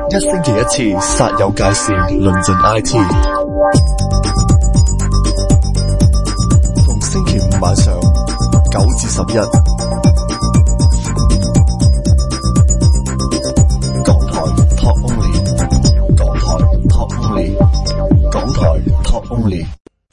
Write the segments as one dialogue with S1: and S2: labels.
S1: 一星期一次，煞有介事，論盡 IT。逢星期五晚上9至11，港台 Talk Only， 港台 Talk Only， 港台 Talk Only。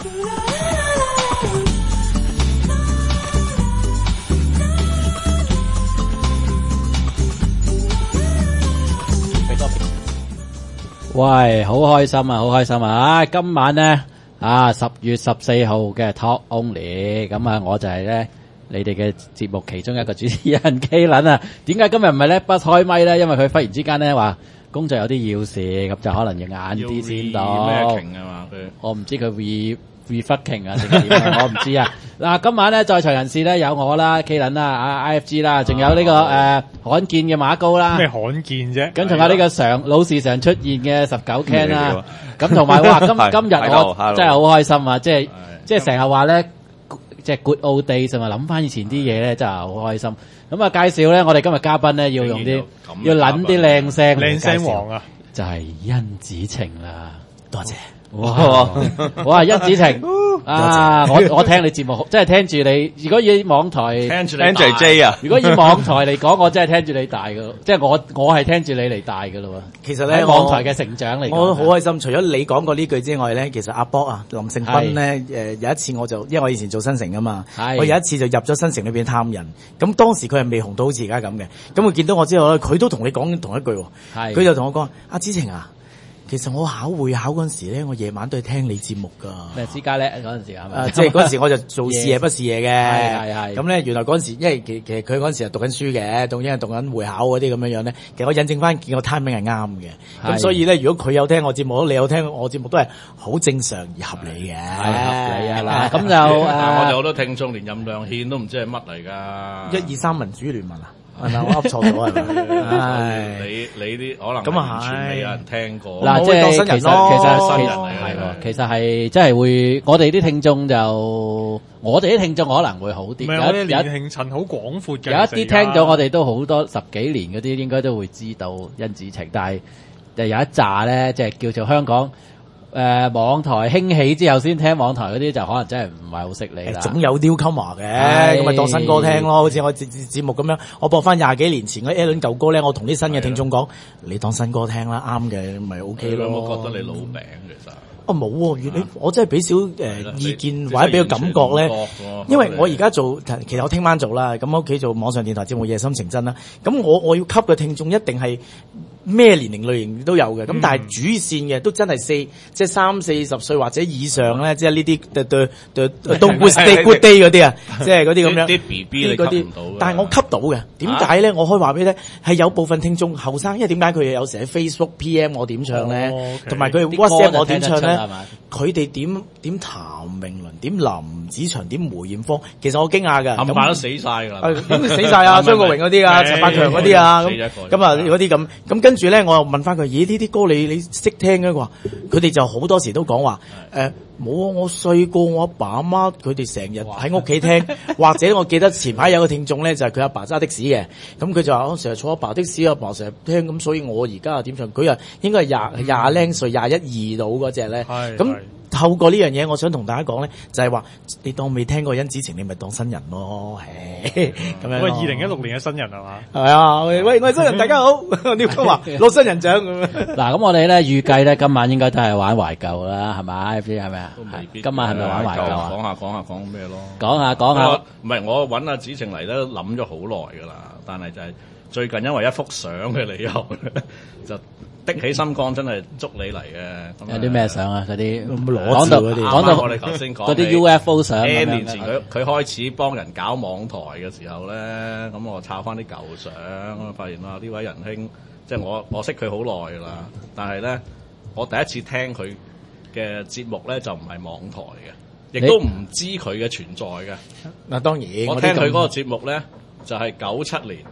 S2: 喂，好開心啊，好開心啊！今晚咧10月14號嘅 Talk Only， 咁啊，我就係咧你哋嘅節目其中一個主持人 K 倫啊。點解今日唔係咧不開咪咧？因為佢忽然之間咧話工作有啲要事，咁就可能要晏啲先到。
S3: 咩瓊啊嘛？
S2: 我唔知佢 refucking 啊定係點啊，我唔知啊。嗱，今晚咧在場人士咧有我啦 K 倫啦IFG 啦，仲有呢個罕見嘅馬高啦。
S4: 咩罕見啫？
S2: 咁同埋呢個老時常出現嘅19 Ken 啦。咁同埋哇，今日我真係好開心啊！即係成日話咧，即係 good old days 啊嘛，諗翻以前啲嘢咧真係好開心。咁啊，介紹咧，我哋今日嘉賓咧要用啲要撚啲靚聲，
S4: 靚聲王啊，
S2: 就係甄子晴啦。
S4: 多謝。
S2: 哇，甄子晴啊！我聽你節目，真係聽住你。如果以網台
S3: 聽住你 NJJ 啊，
S2: 如果以網台嚟講，我真係聽住你大噶，即係我係聽住你嚟大噶咯。
S5: 其實咧，
S2: 網台嘅成長嚟講，
S5: 我都好開心。除咗你講過呢句之外咧，其實阿波啊，林盛斌咧，有一次我就因為我以前做新城噶嘛，我有一次就入咗新城裏邊探人。咁當時佢係未紅到好似而家咁嘅。咁佢見到我之後咧，佢都同你講同一句，佢就同我講：阿子晴啊。其實我考會考嗰陣時咧，我夜晚都係聽你節目噶。
S2: 咩私家叻嗰陣時係咪？
S5: 即係嗰陣時我就做事夜不是夜嘅。
S2: 係。
S5: 咁咧原來嗰陣時，因為其實佢嗰陣時係讀緊書嘅，因為讀緊會考嗰啲咁樣樣咧。其實我印證翻見個 timing 係啱嘅。咁所以咧，如果佢有聽我節目，你有聽我節目，都係好正常而合理嘅。
S2: 合理啊！嗱，咁就
S3: 我哋好多聽眾連任亮憲都唔知係乜嚟㗎。
S5: 123民主聯盟啊！係咪我噏錯咗係咪？
S3: 你啲可能
S5: 咁啊係，
S3: 完全未有人聽過。
S2: 嗱，即係
S5: 新人咯，
S2: 其實
S3: 新人嚟嘅。
S2: 其實係真係會，我哋啲聽眾可能會好啲。
S4: 我哋年齡層好廣闊嘅。
S2: 有一啲聽咗我哋都好多10幾年嗰啲，應該都會知道甄子晴。但係有一紮咧，即係叫做香港。網台興起之後先聽網台嗰啲就可能真係唔係好識你啦。
S5: 總有 newcomer 嘅，咁咪當新歌聽咯。好似我節目咁樣，我播翻20幾年前嗰 Alan 舊歌咧，我同啲新嘅聽眾講，你當新歌聽啦，啱嘅咪 OK 咯。
S3: 我覺得你老餅其實。
S5: 冇喎，我真係俾少意見或者俾個感覺咧，因為我而家做，其實我聽晚做啦，咁屋企做網上電台節目《夜深情真》啦，咁我要吸嘅聽眾一定係咩年齡類型都有嘅，咁但係主線嘅都真係即係30-40歲或者以上咧，即係呢啲都 good day 嗰啲啊，即係嗰啲咁樣
S3: 啲 BB 你吸唔到，
S5: 但係我吸到嘅，點解咧？我可以話俾你聽，係有部分聽眾後生，因為點解佢有時喺 Facebook PM 我點唱咧，同埋佢 WhatsApp 我點唱咧，佢哋點譚詠麟、點林子祥、點梅艷芳，其實我驚訝㗎，
S3: 冚唪唥都死曬㗎啦，
S5: 點死曬啊？張國榮嗰啲啊，陳百強嗰啲啊，咁啊嗰啲咁跟住咧，我又問翻佢：咦，呢啲歌你識聽嘅？佢話佢哋就好多時都講話冇啊！我細個我阿爸阿媽佢哋成日喺屋企聽，或者我記得前排有個聽眾咧，就係佢阿爸揸的士嘅，咁佢就話我成日坐阿爸的士，阿爸成日聽，咁所以我而家點唱？佢又應該係廿零歲21、22到嗰隻咧，咁。透過呢樣嘢，我想同大家講咧，就係話你當未聽過甄子晴，你咪當新人咯，咁樣。
S4: 喂，2016年嘅新人係嘛？
S5: 係啊，喂，我係新人，大家好，廖哥話攞新人獎咁樣。
S2: 嗱，咁我哋咧預計咧今晚應該都係玩懷舊啦，係咪？係咪啊？今晚係咪玩懷舊啊？
S3: 講咩咯？
S2: 講下。
S3: 唔係我揾阿子晴嚟咧，諗咗好耐㗎啦，但係就係最近因為一幅相嘅理由就。的起心肝真係捉你嚟嘅，
S2: 有啲咩相啊？嗰啲
S5: 攞到
S3: 講到我哋頭先講
S2: 嗰啲 UFO 相。
S3: N 年前佢開始幫人搞網台嘅時候咧，咁我抄翻啲舊相，咁發現啊呢位仁兄，即係我識佢好耐㗎啦，但係咧我第一次聽佢嘅節目咧就唔係網台嘅，亦都唔知佢嘅存在嘅。
S5: 嗱當然，
S3: 我聽佢嗰個節目咧就係97年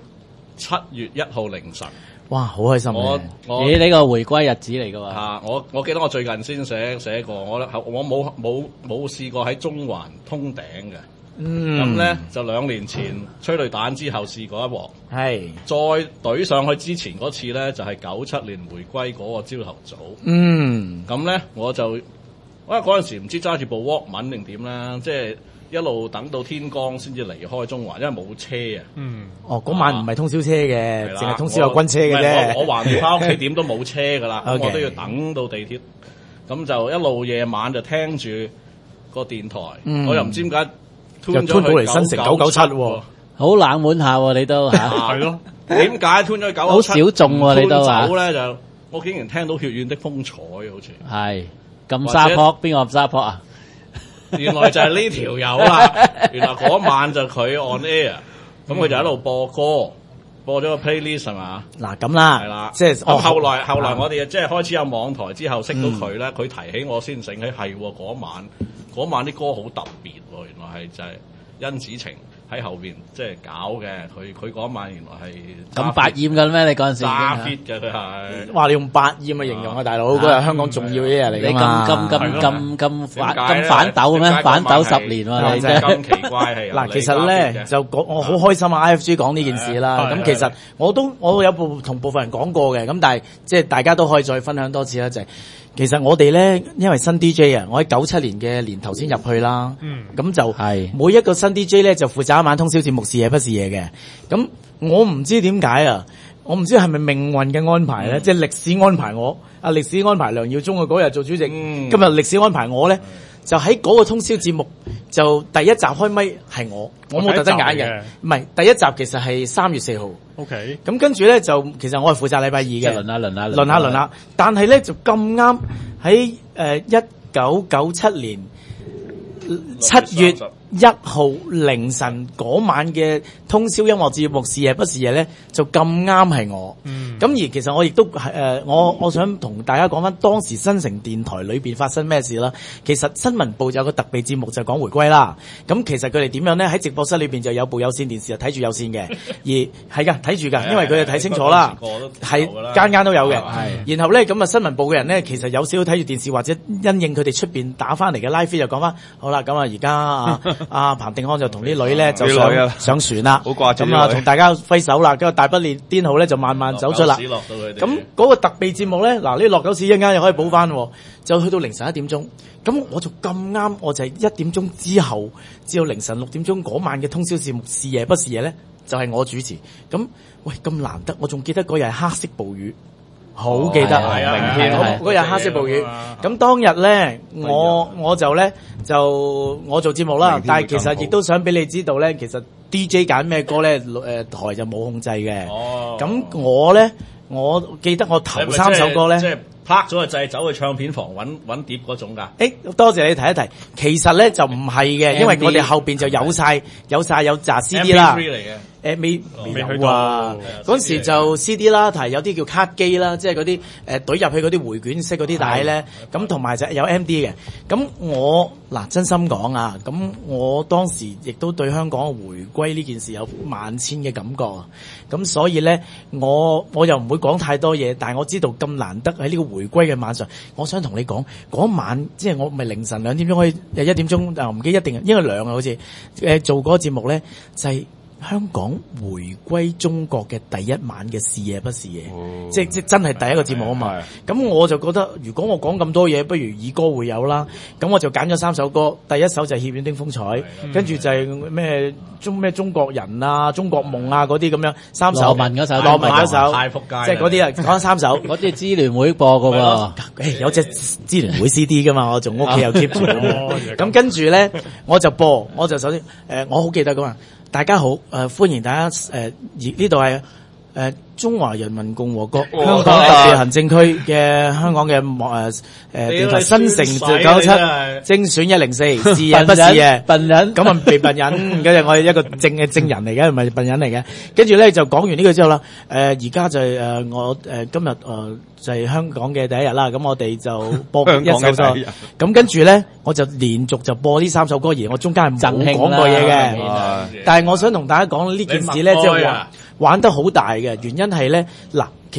S3: 7月1號凌晨。
S5: 哇，好開心！
S2: 咦，呢個回歸日子嚟㗎喎。
S3: 我記得我最近先寫過，我冇試過喺中環通頂嘅。 咁咧就2年前催淚彈之後試過一鑊，
S5: 係
S3: 再懟上去之前嗰次咧就係97年回歸嗰個朝頭早。咁咧我就嗰陣時唔知揸住部 Walkman 定點啦，即係一路等到天光先至離開中環，因為冇車啊。
S5: 嗰晚唔係通宵車嘅，淨係通宵有軍車嘅啫。
S3: 我橫掂翻屋企點都冇車噶啦，咁我都要等到地鐵，咁就一路夜晚就聽住個電台，我又唔知點解。
S5: 就吞到嚟新城997喎，
S2: 好冷門下喎，你都嚇。
S4: 係咯，
S3: 點解吞咗去997？
S2: 好小眾喎，你都嚇。
S3: 走咧就，我竟然聽到血緣的風采，好似
S2: 係咁沙坡，邊個咁沙坡啊？
S3: 原來就係呢條友啦。原來嗰晚就佢 on air，咁佢就喺度播歌，播咗個 playlist 係嘛？
S5: 嗱咁啦，
S3: 係啦，
S5: 即係
S3: 後來我哋即係開始有網台之後識到佢咧，佢提起我先醒起係嗰晚啲歌好特別喎，原來係就係甄子晴喺後邊即係搞嘅，佢嗰晚原來係
S2: 咁百厭㗎咩？你嗰陣時
S3: 揸 fit 嘅佢係，
S5: 話你用百厭去形容啊，大佬嗰日香港重要嘅一日嚟㗎嘛？
S2: 你咁反斗咩？反斗10年喎，你真係
S3: 咁奇怪係。
S5: 嗱，其實咧就講我好開心啊 IFG 講呢件事啦。咁其實我有同部分人講過嘅，咁但係即係大家都可以再分享多次啦，就係。其實我哋咧，因為新 DJ 啊，我喺97年嘅年頭先入去啦，咁就每一個新 DJ 咧就負責一晚通宵節目，是夜不是夜嘅。咁我唔知點解啊，我唔知係咪命運嘅安排咧，即係歷史安排我，歷史安排梁耀忠嗰日做主席，今日歷史安排我咧，就喺嗰個通宵節目就第一集開咪係我冇特登揀嘅，唔係第一集其實係3月4號。
S4: OK，
S5: 咁跟住咧就其實我係負責禮拜2嘅，輪下，但係咧就咁啱喺1997年7月1號凌晨嗰晚嘅通宵音樂節目是夜不是夜咧，就咁啱係我。咁而其實我亦都係我想同大家講翻當時新城電台裏邊發生咩事啦。其實新聞部有個特備節目就講回歸啦。咁其實佢哋點樣咧？喺直播室裏邊就有部有線電視，睇住有線嘅，而係㗎睇住㗎，因為佢哋睇清楚啦，係間都有嘅。然後咧咁啊，新聞部嘅人咧，其實有少少睇住電視或者因應佢哋出邊打翻嚟嘅 live 就講翻好啦。咁啊，而家阿彭定康就同啲女咧就上船啦，好掛住咁啊，同大家揮手啦。跟住大不列顛號咧就慢慢走出啦。咁嗰個特備節目咧，嗱呢落狗屎一陣間又可以補翻，就去到凌晨1點鐘。咁我就咁啱，我就係1點鐘之後至到凌晨6點鐘嗰晚嘅通宵節目是夜不是夜咧，就係我主持。咁喂咁難得，我仲記得嗰日係黑色暴雨。好記得，明天嗰日黑色暴雨。咁當日咧，我就咧我做節目啦，但係其實亦都想俾你知道咧，其實 DJ 揀咩歌咧，台就冇控制嘅。咁我記得我頭3首歌咧，
S3: 即係拍咗個掣走去唱片房揾碟嗰種㗎。
S5: 多謝你提一提，其實咧就唔係嘅，因為我哋後邊就有紮 CD 啦。未有啊！嗰時就 CD 啦，同埋有啲叫卡機啦，即係嗰啲懟入去嗰啲回卷式嗰啲帶咧，咁同埋就有 MD 嘅。咁我真心講啊，咁我當時亦都對香港回歸呢件事有萬千嘅感覺啊！咁所以咧，我又唔會講太多嘢，但係我知道咁難得喺呢個回歸嘅晚上，我想同你講嗰晚，即係我咪凌晨2點鐘可以1點鐘唔記得一定應該2啊，好似做嗰個節目咧就係。香港回歸中國嘅第一晚嘅是夜不是夜，即真係第一個節目啊嘛。咁我就覺得，如果我講咁多嘢，不如以歌會友啦。咁我就揀咗3首歌，第一首就係《血緣的風采》，跟住就係咩中國人啊、中國夢啊嗰啲咁樣3首。羅文嗰首，
S3: 太仆街，
S5: 即係嗰啲啊，講咗3首。
S2: 嗰啲係支聯會播㗎喎，
S5: 有隻支聯會 CD 㗎嘛，我仲屋企又 keep 住。咁跟住咧，我就首先我好記得㗎嘛。大家好，歡迎大家呢度係中華人民共和國香港特別行政區嘅香港嘅電台新城997精選104是夜不是夜笨人，咁啊被笨人，跟住我係一個正人嚟嘅，唔係笨人嚟嘅。跟住咧就講完呢個之後啦，而家就係我今日就係香港嘅第一日啦，咁我哋就播一首歌，咁跟住咧我就連續就播呢3首歌，而我中間係冇講過嘢嘅，但係我想同大家講呢件事咧，即係玩得好大嘅原因係咧，嗱，其實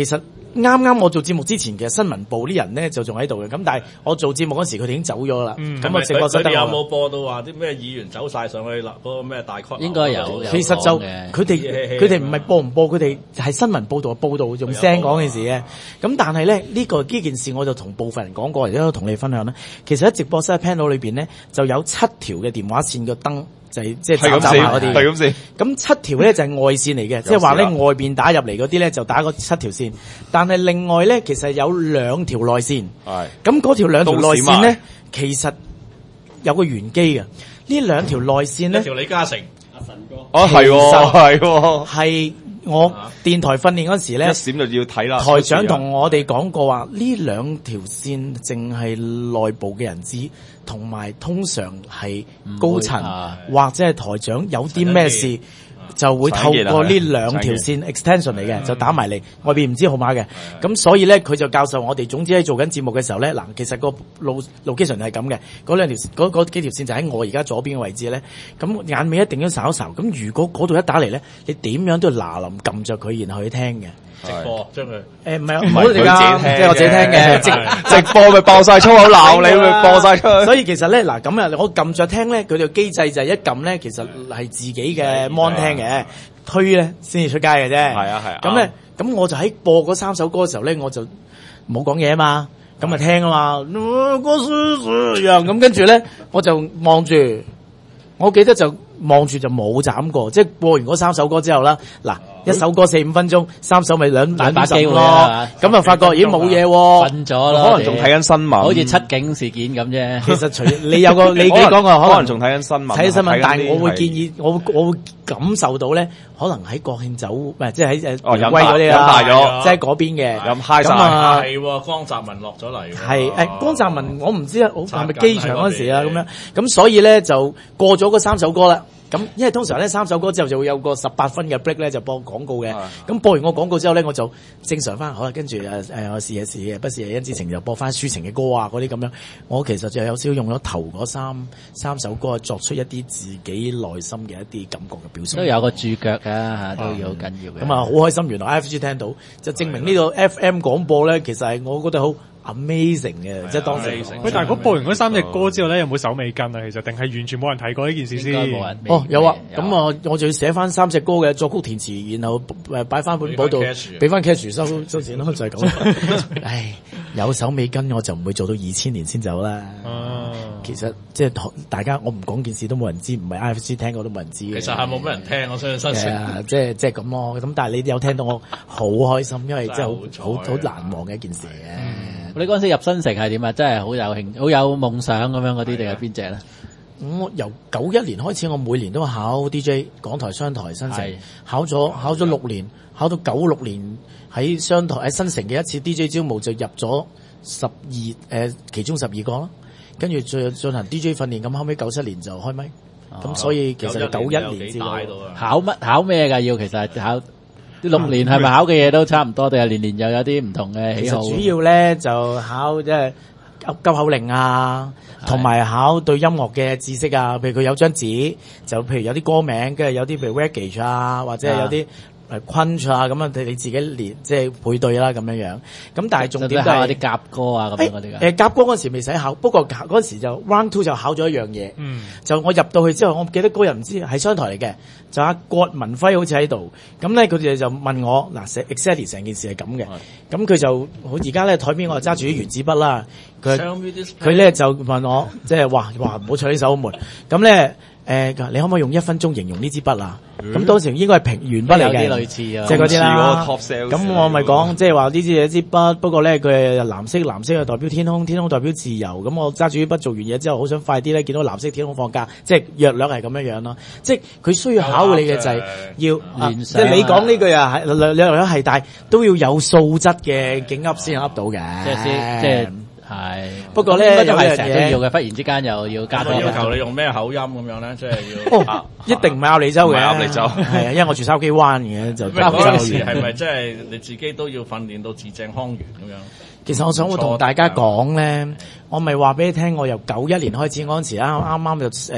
S5: 啱我做節目之前，其實新聞部啲人咧就仲喺度嘅，咁但係我做節目嗰時佢哋已經走咗啦。咁啊，直播室得
S3: 有冇播到話啲咩議員走晒上去啦？嗰個咩大 cut
S2: 應該有。
S5: 其實就佢哋唔係播唔播，佢哋係新聞報導用聲講件事嘅。咁但係咧呢件事我就同部分人講過，而家都同你分享啦。其實喺直播室 panel 裏邊咧就有7條嘅電話線嘅燈。就係即係斬下嗰啲，
S6: 係咁先。
S5: 咁7條咧就係外線嚟嘅，即係話咧外邊打入嚟嗰啲咧就打嗰7條線。但係另外咧其實有2條內線。係。咁嗰條2條內線咧，其實有個玄機嘅。呢2條內線咧，
S3: 一條李嘉誠、阿神哥。
S6: 哦，係喎，
S5: 係我電台訓練嗰時咧，
S6: 一閃就要睇啦。
S5: 台長同我哋講過話，呢2條線淨係內部嘅人知。同埋通常係高層或者係台長有啲咩事，就會透過呢2條線 extension 嚟嘅，就打埋嚟，外邊唔知號碼嘅。咁所以咧，佢就教授我哋。總之喺做緊節目嘅時候咧，嗱，其實個location係咁嘅，嗰幾條線就喺我而家左邊嘅位置咧。咁眼尾一定要睄一睄。咁如果嗰度一打嚟咧，你點樣都要嗱臨撳着佢，然後去聽嘅。
S3: 直播將佢
S5: 唔係唔好嚟㗎，即係我自己聽嘅。
S6: 直播咪爆晒粗口鬧你，咪播晒出去。
S5: 所以其實咧嗱咁啊，我撳着聽咧，佢條機制就係一撳咧，其實係自己嘅 mon 聽嘅，推咧先至出街嘅啫。係啊係啊。咁咧，咁我就喺播嗰3首歌嘅時候咧，我就冇講嘢啊嘛，咁啊聽啊嘛，咁跟住咧，我就望住，我記得就望住就冇斬過，即係播完嗰3首歌之後啦，嗱。1首歌4-5分鐘，3首咪兩把機會咯。咁啊，發覺已經冇嘢喎，
S2: 瞓咗咯。
S6: 可能仲睇緊新聞，
S2: 好似七警事件咁啫。
S5: 其實除你有個你講過，
S6: 可能仲睇緊新聞，
S5: 睇新聞。但係我會建議，我會感受到咧，可能喺國慶酒，唔係即係喺
S6: 飲
S5: 嗰啲
S6: 飲大咗，
S5: 即係嗰邊嘅
S6: 飲 high 晒。
S3: 係喎，江澤民落咗嚟。
S5: 係江澤民，我唔知係咪機場嗰時啊咁樣。咁所以咧就過咗嗰3首歌啦。咁，因為通常咧3首歌之後就會有個18分嘅 break 咧，就播廣告嘅。咁播完個廣告之後咧，我就正常翻，好啦，跟住我試一試嘅，不是殷之情就播翻抒情嘅歌啊，嗰啲咁樣。我其實就有少少用咗頭嗰三首歌，作出一啲自己內心嘅一啲感覺嘅表述。
S2: 都有個注腳㗎，都要好緊要嘅。
S5: 咁啊，好開心，原來 IFG 聽到，就證明呢個 FM 廣播咧，其實係我覺得好amazing 嘅，即係當時。
S4: 喂，但係播完嗰3隻歌之後咧，有冇手尾跟啊？其實定係完全冇人睇過呢件事先？
S2: 冇人。
S5: 有啊，咁啊，我就要寫翻3隻歌嘅作曲填詞，然後擺翻本簿度，俾翻 cash 收錢咯，就係咁。唉，有手尾跟我就唔會做到2000年先走啦。其實即係大家，我唔講件事都冇人知，唔係 IFC 聽過都冇人知嘅。
S3: 其實係冇乜人聽，我相信新城。
S5: 即係咁咯。咁但係你有聽到我好開心，因為真係好難忘嘅一件事嘅。
S2: 你嗰陣時入新城係點啊？真係好有興，好有夢想咁樣嗰啲定係邊隻咧？
S5: 我由91年開始，我每年都考 DJ 港台商台新城，考咗6年，考到96年喺商台喺新城嘅一次 DJ 招募就入咗其中12個咯，跟住再進行 DJ 訓練，咁後尾97年就開咪，咁所以其實91年之後
S2: 考咩㗎？要其實考。6年係咪考嘅嘢都差唔多，定係年年又有啲唔同嘅喜好？
S5: 其實主要咧就考即係急口令啊，同埋考對音樂嘅知識啊。譬如佢有張紙，就譬如有啲歌名，跟住有啲譬如 reggae 啊，或者有啲crunch 啊，咁啊你自己連即係配對啦咁樣樣。咁但係重點都係
S2: 啲夾歌啊咁樣嗰啲。
S5: 夾歌嗰時未使考，不過嗰時就 round 2就考咗一樣嘢。就我入到去之後，我記得嗰日唔知係商台嚟嘅。就阿郭文輝好似喺度，咁咧佢哋就問我嗱，exactly 成件事係咁嘅，咁佢就好而家咧台邊我就揸住啲原子筆啦，佢咧就問我，即係話唔好唱呢首門，咁咧你可唔可以用1分鐘形容呢支筆啊？咁當時應該係平鉛筆嚟嘅，
S2: 類似啊，
S5: 即係嗰啲啦。咁我咪講，即係話呢支係一支筆，不過咧佢係藍色係代表天空，天空代表自由。咁我揸住啲筆做完嘢之後，好想快啲咧見到藍色天空放假，即係約略係咁樣樣咯。即係佢需要考你嘅就係要即係你講呢句啊，係略係，但係都要有素質嘅警噏先噏到嘅。
S2: 即係。係，不
S5: 過咧
S2: 都係成日都要嘅，忽然之間又要加多。
S3: 要求你用咩口音咁樣咧？即係要
S5: 一定唔係鴨脷洲嘅，
S6: 鴨脷洲
S5: 係啊，因為我住筲箕灣嘅就。
S3: 嗰陣時係咪即係你自己都要訓練到字正腔圓咁樣？
S5: 其實我想同大家講咧，我咪話俾你聽，我由91年開始嗰陣時啱啱就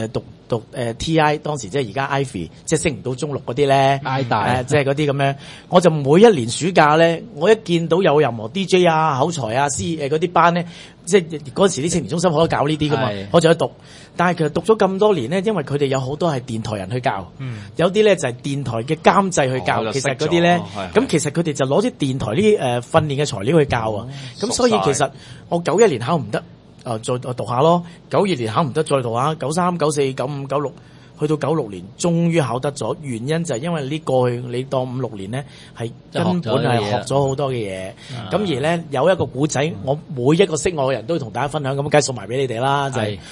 S5: TI 當時即係而家 Ivy 即係升唔到中六嗰啲咧
S2: I 大
S5: 即係嗰啲咁樣，我就每一年暑假咧，我一見到有任何 DJ 啊、口才啊、嗰啲班咧，即係嗰陣時啲青年中心好多搞呢啲噶嘛
S2: 係，
S5: 我就去讀。但係其實讀咗咁多年咧，因為佢哋有好多係電台人去教，有啲咧就係電台嘅監製去教。其實嗰啲咧，咁其實佢哋就攞啲電台呢訓練嘅材料去教啊。咁所以其實我91年考唔得。再讀下咯，92年考唔得再讀下，93、94、95、96，去到96年終於考得咗。原因就係因為呢過去你當5、6年咧係根本係學咗好多嘅嘢。咁而咧有一個古仔，我每一個識我嘅人都同大家分享，咁梗係送埋俾你哋啦。就係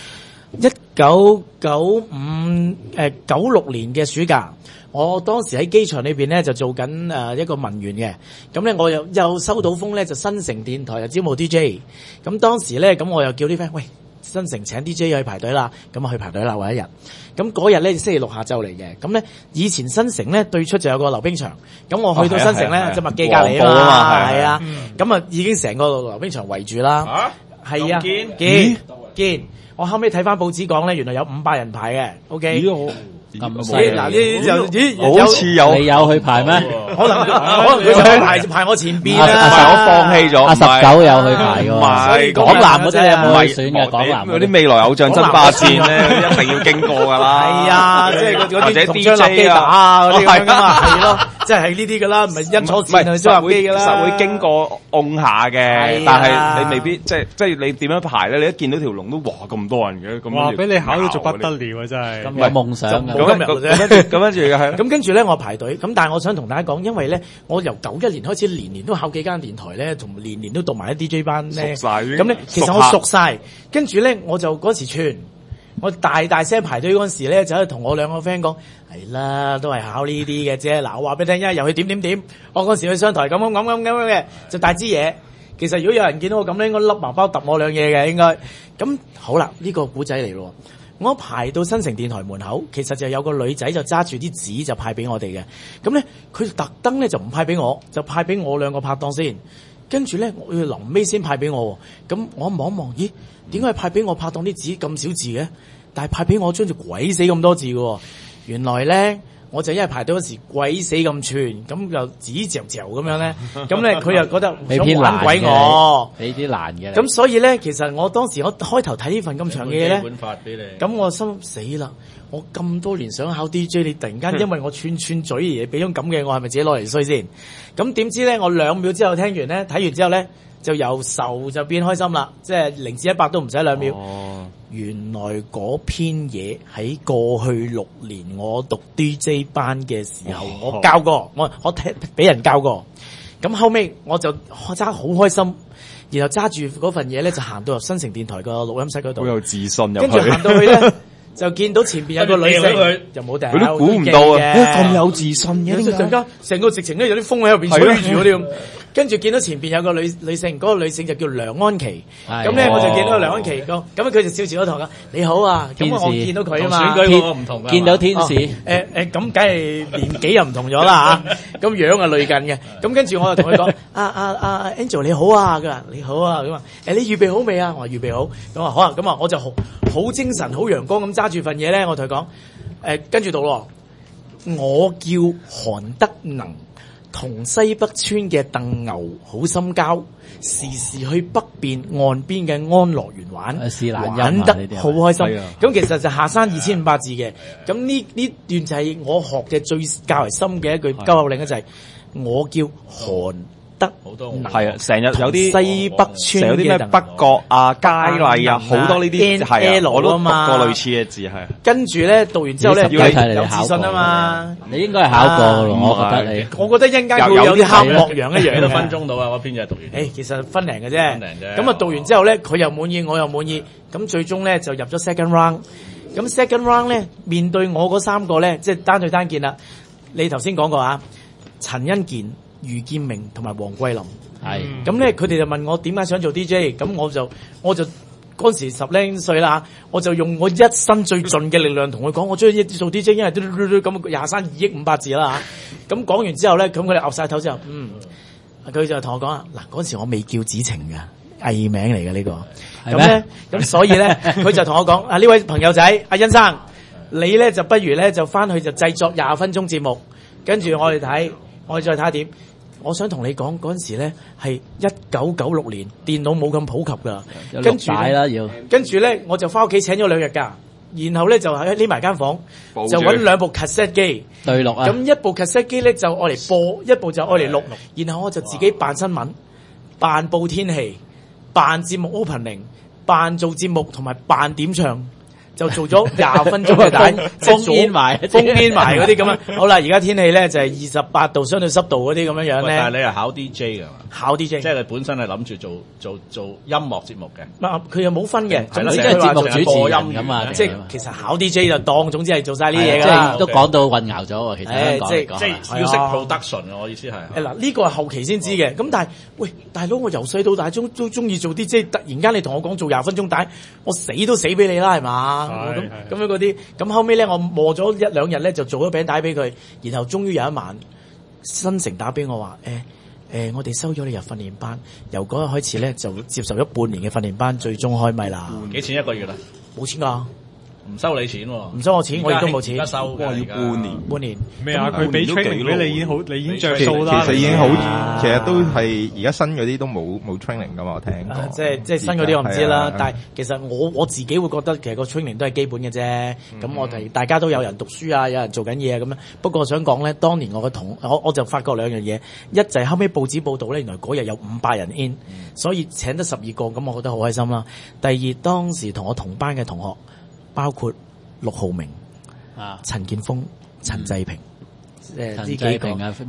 S5: 1995、96年嘅暑假。我當時喺機場裏邊咧就做緊一個文員嘅，咁咧我又收到風咧就新城電台又招募 DJ，咁當時咧咁我又叫啲 friend 喂，新城請 DJ 去排隊啦，咁啊去排隊啦，一日，咁嗰日咧星期六下晝嚟嘅，咁咧以前新城咧對出就有個溜冰場，咁我去到新城咧就麥記隔離啊嘛，係啊，咁啊已經成個溜冰場圍住啦，係啊，見，我後尾睇翻報紙講咧，原來有500人排嘅 ，OK。
S2: 咁犀利，
S5: 嗱呢就
S6: 好似有
S2: 你有去排咩？
S5: 可能佢就排我前邊啦，
S6: 我放棄咗。
S2: 阿19有去排喎，
S6: 唔係
S2: 港男嗰啲有冇去選嘅？港男
S6: 嗰啲未來偶像爭霸戰咧，一定要經過㗎啦。
S5: 係啊，即係嗰啲
S6: 或者
S5: 同張立基打嗰啲咁噶嘛，係咯，即係呢啲㗎啦，唔係因錯線去張立基㗎啦，
S6: 實會經過按下嘅，但係你未必即係你點樣排咧？你一見到條龍都哇咁多人嘅，咁
S4: 哇！俾你考到就不得了啊！真係
S2: 咁有夢想嘅。
S6: 咁跟住係
S5: 咁跟住咧，我排隊。咁但係我想同大家講，因為咧，我由91年開始，年年都考幾間電台咧，同年年都讀埋啲 DJ 班咧。
S6: 熟晒
S5: 咁咧，其實我熟晒。跟住咧，我就嗰時串，我大聲排隊嗰陣時咧，就喺度同我2個 friend 講，係啦，都係考呢啲嘅啫。嗱，我話俾你聽，因為又去點。我嗰時去商台咁嘅，就帶支嘢。其實如果有人見到我咁咧，應該笠麻包揼我2嘢嘅應該。咁好啦，呢個古仔嚟咯。我排到新城電台門口，其實就有個女仔就揸住啲紙就派俾我哋嘅。咁咧，佢特登咧就唔派俾我，就派俾我2個拍檔先。跟住咧，我要臨尾先派俾我。咁我望一望，咦？點解派俾我拍檔啲紙咁少字嘅？但係派俾我張就鬼死咁多字嘅。原來咧，我就因為排隊嗰時鬼死咁串，咁就紙嚼嚼咁樣咧。咁咧，佢又覺得想玩鬼我，
S2: 俾啲難嘅。
S5: 咁所以咧，其實我當時我開頭睇呢份咁長嘅嘢咧，咁我心死啦！我咁多年想考 DJ， 你突然間因為我串嘴而俾種咁嘅，我係咪自己攞嚟衰先？咁點知咧，我2秒之後聽完咧，睇完之後咧，就由愁就變開心啦，即係0至100都唔使2秒。原來嗰篇嘢喺過去6年我讀 DJ 班嘅時候，我教過，我俾人教過。咁後尾我就揸好開心，然後揸住嗰份嘢咧就行到入新城電台個錄音室嗰度，
S6: 好有自信入去。
S5: 跟住行到去咧，就見到前邊有個女性，又冇掟，
S6: 佢都估唔到啊！咁有自信嘅，
S5: 突然間成個直情咧有啲風喺入邊吹住嗰啲咁。跟住見到前邊有個女性，嗰個女性就叫梁安琪。咁咧我就見到梁安琪咁佢就笑住咗同我講：你好啊！咁我見到佢啊嘛，
S3: 選舉嗰個唔同㗎，
S2: 見到天使。
S5: 咁梗係年紀又唔同咗啦嚇，咁樣啊類近嘅。咁跟住我就同佢講：Angel 你好啊！佢話你好啊咁啊。你預備好未啊？我話預備好。咁啊好啊。咁啊我就好精神、好陽光咁揸住份嘢咧，我同佢講：跟住到咯，我叫韓德能。同西北村嘅鄧牛好心交，時時去北邊岸邊嘅安樂園玩，玩得好開心。咁其實就下山2500字嘅。咁呢段就係我學嘅最較為深嘅一句鳩口令咧，就係我叫韓德能。
S6: 係啊，成日有啲
S5: 西北村
S6: 有啲咩北角啊、佳麗啊，好多呢啲係啊，我都讀過類似嘅字係。跟
S5: 住咧讀完之後咧有自信啊嘛，
S2: 你應該係考過嘅咯，我覺得你。
S5: 我覺得一陣間會有啲黑幕樣一樣
S3: 幾多分鐘到啊？嗰篇就係讀完。
S5: 其實分零嘅啫。咁啊讀完之後咧，佢又滿意，我又滿意。咁最終咧就入咗 second round。咁 second round 咧面對我嗰3個咧，即係單對單見啦。你頭先講過啊，陳欣健、余建明同埋黃桂林。
S2: 係。
S5: 咁咧佢哋就問我點解想做 DJ， 咁我就嗰時10零歲啦，我就用我一生最盡嘅力量同佢講，我中意做 DJ， 因為咁廿三2億500字啦嚇。咁講完之後咧，咁佢哋岌晒頭之後，佢就同我講啊，嗱嗰時我未叫子晴嘅藝名嚟嘅呢個，咁咧咁所以咧佢就同我講啊，呢位朋友仔阿欣生， 你咧就不如咧就翻去就製作20分鐘節目，跟住我哋睇，我哋再睇下點。我想同你講嗰陣時咧係1996年，電腦冇咁普及㗎，跟住跟住咧我就翻屋企請咗2日假，然後咧就喺匿埋間房，就揾2部 cassette 機
S2: 對錄啊。
S5: 咁一部 cassette 機咧就愛嚟播，一部就愛嚟錄，然後我就自己扮新聞、扮報天氣、扮節目 opening、扮做節目同埋扮點唱。就做咗20分鐘嘅帶，
S2: 封煙埋
S5: 嗰啲咁啊！好啦，而家天氣咧就係28度，相對濕度嗰啲咁樣樣咧。
S3: 但係你係考 DJ 㗎嘛？
S5: 考 DJ，
S3: 即係你本身係諗住做音樂節目嘅。
S5: 佢又冇分嘅，
S2: 總之係節目主持人咁啊。
S5: 即係其實考 DJ 就當總之係做晒呢啲嘢㗎
S2: 啦。即係都講到混淆咗喎，其實
S3: 即係要識 production 我意思係。
S5: 嗱呢個係後期先知嘅，咁但係喂大佬，我由細到大都中意做 DJ，突然間你同我講做20分鐘帶，我死都死俾你啦，係嘛？咁樣嗰啲，咁後尾咧我磨咗1-2日咧就做咗餅帶俾佢，然後終於有一晚，新城打俾我話我哋收咗你入訓練班，由嗰日開始咧就接受咗半年嘅訓練班，最終開咪啦。
S3: 幾錢一個月啊？
S5: 冇錢㗎。
S3: 唔收你錢喎，
S5: 唔收我錢，我亦都冇錢。
S3: 而家收嘅，
S6: 要半年。
S4: 咩啊？佢俾 training 俾你已經好，你已經着數啦。
S7: 其實已經好，其實都係而家新嗰啲都冇 training 噶嘛，我聽過。
S5: 即係新嗰啲我唔知啦，但係其實我自己會覺得其實個 training 都係基本嘅啫。咁我哋大家都有人讀書啊，有人做緊嘢啊咁樣。不過我想講咧，當年我我就發覺2樣嘢，一就係後尾報紙報道咧，原來嗰日有500人 in，所以請得12個，咁我覺得好開心啦。第二，當時同我同班嘅同學包括陸浩明、陳建峰、陳濟平，呢幾個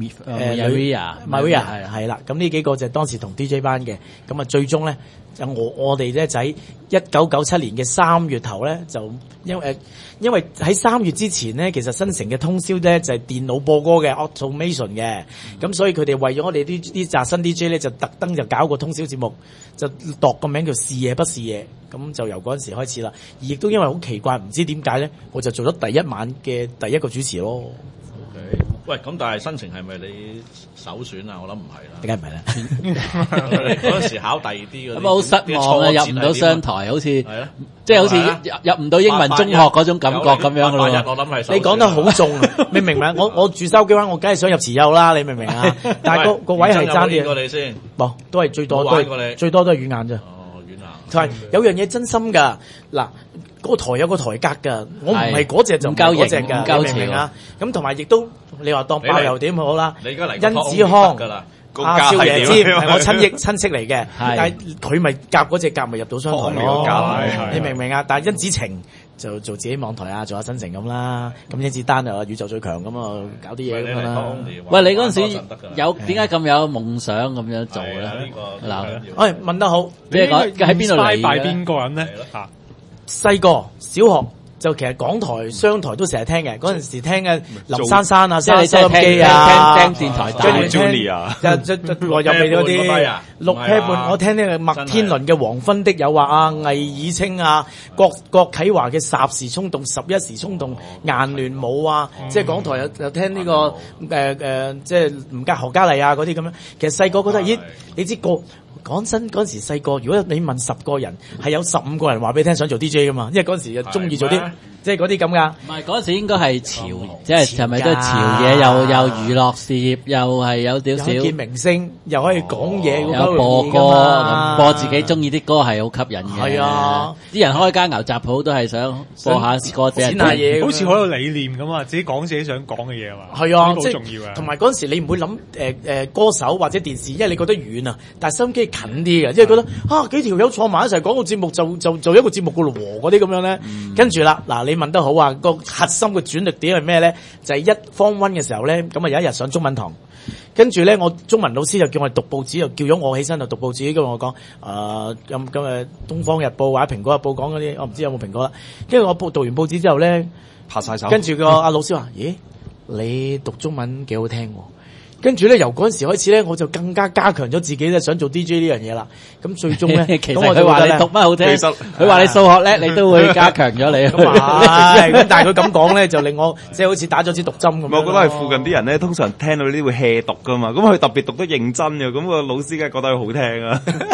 S5: Maria 係啦，咁呢幾個就係當時同 DJ 班嘅，咁啊最終咧就我哋咧就喺1997年嘅3月頭咧就因為喺3月之前咧，其實新城嘅通宵咧就係電腦播歌嘅 automation 嘅，咁所以佢哋為咗我哋啲紮新 DJ 咧就特登就搞個通宵節目，就度個名叫是夜不是夜。咁就由嗰陣時開始啦，而亦都因為好奇怪，唔知點解咧，我就做咗第一晚嘅第一個主持咯。
S3: Okay. 喂，咁但係新城係咪你首選啊？我諗唔係啦，
S5: 點解唔係
S3: 咧？嗰陣時考第2啲嗰啲，
S2: 咁好失望啊！入唔到商台，好似即係好似入唔到英文中學嗰種感覺咁樣咯。
S3: 我諗係
S5: 你講得好重，你明唔明？我住筲箕灣，我梗係想入慈幼啦，你明唔明啊？但係個位係爭啲。
S3: 過你先，
S5: 冇，都係最多都係軟硬啫。同埋有樣嘢真心㗎，嗱，嗰個台有個台格㗎，我唔係嗰隻就唔係嗰隻㗎，你明唔明啊？咁同埋亦都你話當爆油點好啦，
S3: 你而家嚟
S5: 殷子康、阿少爺尖係我親戚嚟嘅，但係佢咪夾嗰隻夾咪入到商台咯，你明唔明啊？但係殷子晴就做自己網台啊，做下新城咁啦，咁甄子丹就宇宙最強咁啊，搞啲嘢咁啦。
S2: 喂，你嗰陣時有點解咁有夢想咁樣做咧？
S5: 嗱，問得好，
S2: 即係講喺邊度嚟嘅？
S4: 拜邊個人咧？
S5: 細個小學就其實港台、商台都成日聽嘅，嗰陣時聽嘅林珊珊啊，收音機啊，
S2: 聽電台，
S5: 跟住聽就話入嚟嗰啲6 pair 半，我聽呢個麥天倫嘅《黃昏的誘惑》啊，魏爾清啊，郭啟華嘅《霎時衝動》、11時衝動、顏聯武啊，即係港台又聽呢個即係吳何嘉麗啊嗰啲咁樣。其實細個覺得，咦，你知講真嗰陣時細個，如果你問10個人，係有15個人話俾你聽想做 DJ 噶嘛，因為嗰陣時就中意做啲即係嗰啲咁噶。
S2: 唔係嗰陣時應該係潮，即係咪都係潮嘢，又娛樂事業，又係有少少
S5: 見明星，又可以講嘢，
S2: 有播歌，播自己中意啲歌係好吸引嘅。
S5: 係啊，
S2: 啲人開間牛雜鋪都係想播下歌，
S5: 剪下嘢，
S4: 好似好有理念咁啊！自己講自己想講嘅嘢啊嘛。
S5: 係啊，
S4: 好重要啊。
S5: 同埋嗰陣時你唔會諗歌手或者電視，因為你覺得遠啊，但係收音機近啲嘅，因為覺得幾條友坐埋一齊講個節目就一個節目噶咯喎，嗰啲咁樣咧。跟住啦，嗱你問得好啊，個核心嘅轉捩點係咩咧？就係Form 1嘅時候咧，咁啊有一日上中文堂，跟住咧我中文老師就叫我哋讀報紙，又叫咗我起身就讀報紙，跟住我講咁東方日報或者蘋果日報講嗰啲，我唔知有冇蘋果啦。跟住我讀完報紙之後咧，
S6: 拍晒手，
S5: 跟住個阿老師話：咦，你讀中文幾好聽喎！跟住咧，由嗰陣時開始咧，我就更加加強咗自己咧，想做 DJ 呢樣嘢啦。咁最終咧，
S2: 其實佢話你讀乜好聽，佢話你數學叻，你都會加強咗你。
S5: 咁但係佢咁講咧，就令我即係好似打咗支毒針咁。
S6: 我覺得係附近啲人咧，通常聽到呢啲會 hea 讀噶嘛，咁佢特別讀得認真嘅，咁個老師梗係覺得佢好聽啊。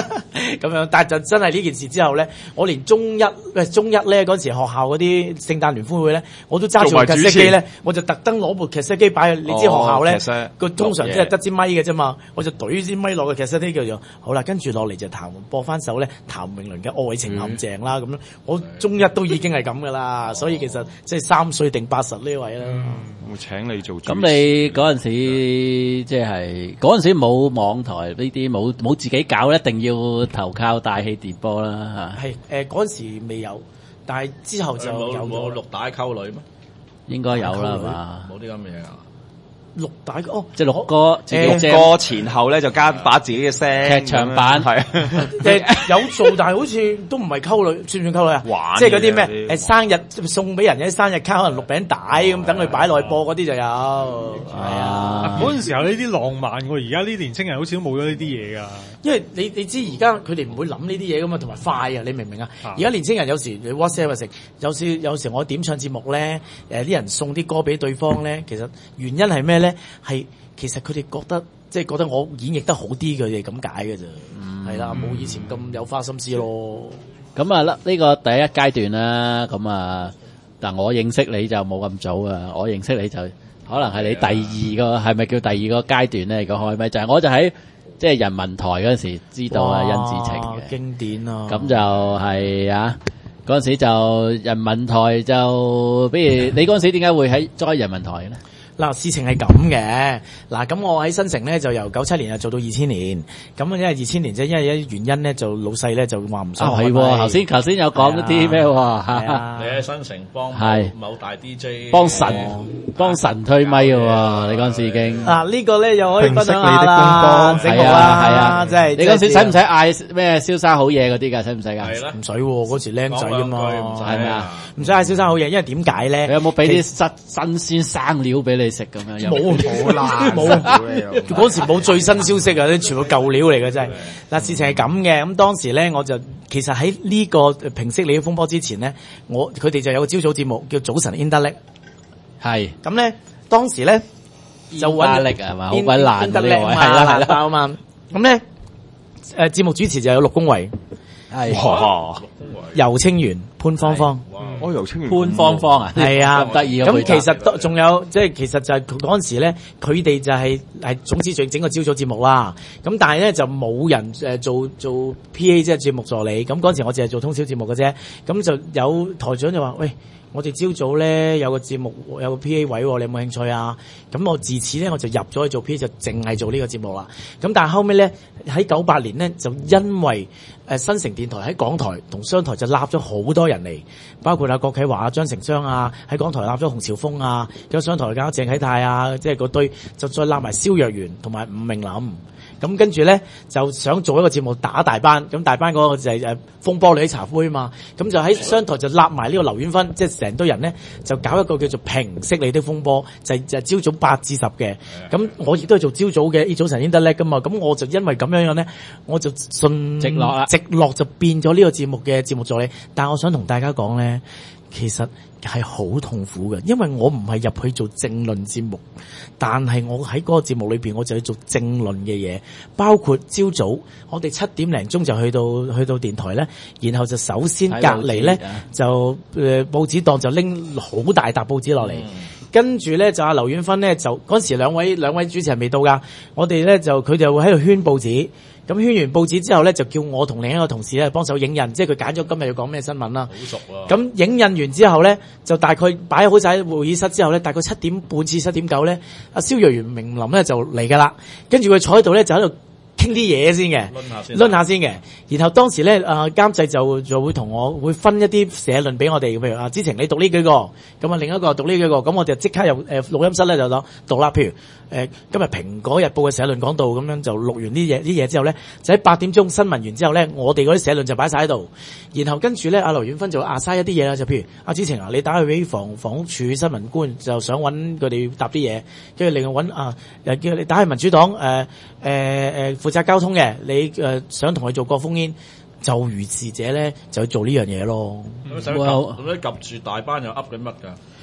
S5: 咁樣。但係就真係呢件事之後咧，我連中一咧嗰陣時學校嗰啲聖誕聯歡會咧，我都揸住部劇色機咧，我就特登攞部劇色機擺去。你知學校咧，佢通常即係得支咪嘅啫嘛，我就懟支咪落個劇色機叫做好啦，跟住落嚟就播翻首咧譚詠麟嘅《愛情陷阱》啦，咁樣我中一都已經係咁噶啦，所以其實即係3歲定80呢位啦。
S6: 我請你做主持。
S2: 咁你嗰陣時即係嗰陣時冇網台呢啲，冇自己搞，一定要投靠大氣電波啦嚇。
S5: 係嗰陣時未有，但係之後就有
S3: 冇錄帶溝女咩？
S2: 應該有啦係嘛？
S3: 冇啲咁嘅嘢啊！
S5: 錄帶哦，
S2: 即係錄歌，
S6: 錄歌前後咧就加把自己嘅聲，
S2: 劇場版
S6: 係
S5: 有做，但係好似都唔係溝女，算唔算溝女啊？
S6: 玩
S5: 即係嗰啲咩生日送俾人嘅生日卡，可能錄餅帶咁，等佢擺落去播嗰啲就有。
S2: 係啊，
S4: 嗰陣時候呢啲浪漫喎，而家啲年青人好似都冇咗呢啲嘢㗎。
S5: 因為你知而家佢哋唔會諗呢啲嘢噶嘛，同埋快啊！你明唔明啊？而家年青人有時你 WhatsApp 食，有時我點唱節目咧，啲人送啲歌俾對方咧，其實原因係咩咧？係其實佢哋覺得我演繹得好啲，佢哋咁解嘅啫。係啦，冇以前咁有花心思咯。
S2: 咁啊，呢個第一階段啦，咁啊，但我認識你就冇咁早啊，我認識你就可能係你第二個，係咪叫第二個階段咧？如果開咪就係我就喺即係人民台嗰陣時知道啊，甄子晴嘅
S5: 經典啊！咁
S2: 就係啊，嗰陣時就人民台就，比如你嗰陣時點解會喺 join 人民台嘅咧？
S5: 嗱，事情係咁嘅。嗱，咁我喺新城咧就由97年啊做到2000年。咁因為2000年啫，因為一啲原因咧，就老細咧就話唔想。
S2: 係喎，頭先有講嗰啲咩喎？
S3: 你喺新城幫某大 DJ
S2: 幫神推咪嘅喎，你嗰陣時已經。
S5: 嗱，呢個咧又可以分享下啦，
S2: 係啊，
S5: 即係
S2: 你嗰陣時使唔使嗌咩蕭生好嘢嗰啲㗎？使唔使㗎？
S5: 係啦，唔使喎，嗰時僆仔啊嘛，
S2: 係咪啊？
S5: 唔使嗌蕭生好嘢，因為點解咧？
S2: 你有冇俾啲新鮮生料俾你食咁樣？
S5: 冇啦，冇嗰時冇最新消息啊，啲全部舊料嚟嘅真係。嗱，事情係咁嘅，咁當時咧我就其實喺呢個平息你嘅風波之前咧，佢哋就有個朝早節目叫早晨 Internet。係咁咧，當時咧就揾力係嘛，好鬼難呢個位，係啦係嘛。咁咧節目主持就有陸公維，係游清源、潘芳芳。
S6: 游清源、
S2: 潘芳芳啊，係啊，得意
S5: 咁其實仲有即係其實就係嗰陣時咧，佢哋就係總之整個朝早節目啦。咁但係咧就冇人做 PA 即係節目助理。咁嗰陣時我淨係做通宵節目嘅啫。咁就有台長就話：喂，我哋朝早咧有個節目有個 PA 位，你有冇興趣啊？咁我自此咧我就入咗去做 PA，就淨係做呢個節目啦。咁但係後尾咧喺98年咧就因為新城電台喺港台同商台就立咗好多人嚟，包括郭啟華啊、張成章啊，喺港台立咗洪朝豐啊，有商台搞鄭啟泰啊，即係嗰堆就再立埋蕭若元同埋吳明林。咁跟住咧就想做一個節目打大班，咁大班嗰個就係風波裏啲茶杯啊嘛，咁就喺商台就立埋呢個劉婉芬，即係成堆人咧就搞一個叫做平息你的風波，就朝早8至10嘅，咁我亦都係做朝早嘅，早晨先得叻噶嘛，咁我就因為咁樣咧，我就順直落就變咗呢個節目嘅節目助理，但係我想同大家講咧，其實係好痛苦嘅，因為我唔係入去做政論節目，但係我喺嗰個節目裏邊，我就要做政論嘅嘢，包括朝早我哋7點零鐘就去到電台咧，然後就首先隔離咧就報紙檔就拎好大沓報紙落嚟，跟住咧就阿劉婉芬咧就嗰時兩位主持人未到㗎，我哋咧就佢哋會喺度圈報紙。咁圈完報紙之後咧，就叫我同另一個同事咧幫手影印，即係佢揀咗今日要講咩新聞啦。好熟啊！咁影印完之後咧，就大概擺好晒喺會議室之後咧，大概7點半至7點9咧，阿蕭若元、明林咧就嚟㗎啦。跟住佢坐喺度咧，就喺度傾啲嘢先嘅，攆下先嘅。然後當時咧，監製就會同我會分一啲社論俾我哋，譬如之前你讀呢幾個，咁啊另一個讀呢幾個，咁我就即刻入錄音室咧就讀啦。譬如今日蘋果日報嘅社論講到咁樣，就錄完啲嘢之後咧，就喺8點鐘新聞完之後咧，我哋嗰啲社論就擺晒喺度。然後跟住咧，阿劉婉芬就壓晒一啲嘢啦，就譬如阿子晴啊，你打去俾房屋署新聞官，就想揾佢哋答啲嘢，跟住另外揾又叫你打去民主黨負責交通嘅，你想同佢做過烽煙，就如是者咧就去做呢樣嘢咯。
S3: 咁使夾住大班又噏緊乜㗎？